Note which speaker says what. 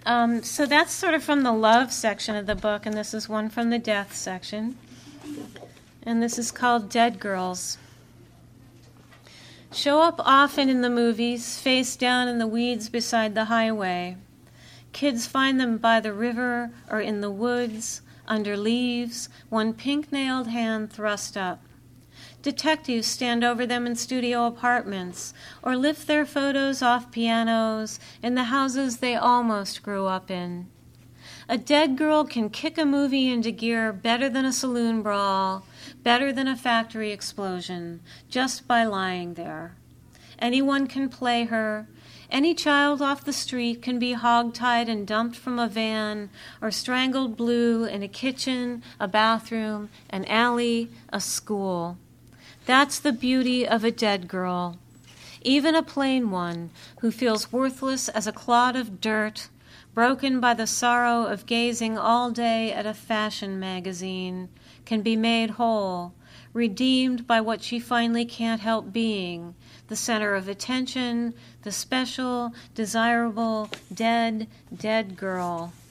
Speaker 1: So that's sort of from the love section of the book, and this is one from the death section. And this is called Dead Girls. Show up often in the movies, face down in the weeds beside the highway. Kids find them by the river or in the woods, under leaves, one pink-nailed hand thrust up. Detectives stand over them in studio apartments or lift their photos off pianos in the houses they almost grew up in. A dead girl can kick a movie into gear better than a saloon brawl, better than a factory explosion, just by lying there. Anyone can play her. Any child off the street can be hogtied and dumped from a van or strangled blue in a kitchen, a bathroom, an alley, a school. That's the beauty of a dead girl. Even a plain one who feels worthless as a clod of dirt, broken by the sorrow of gazing all day at a fashion magazine, can be made whole, redeemed by what she finally can't help being, the center of attention, the special, desirable, dead girl.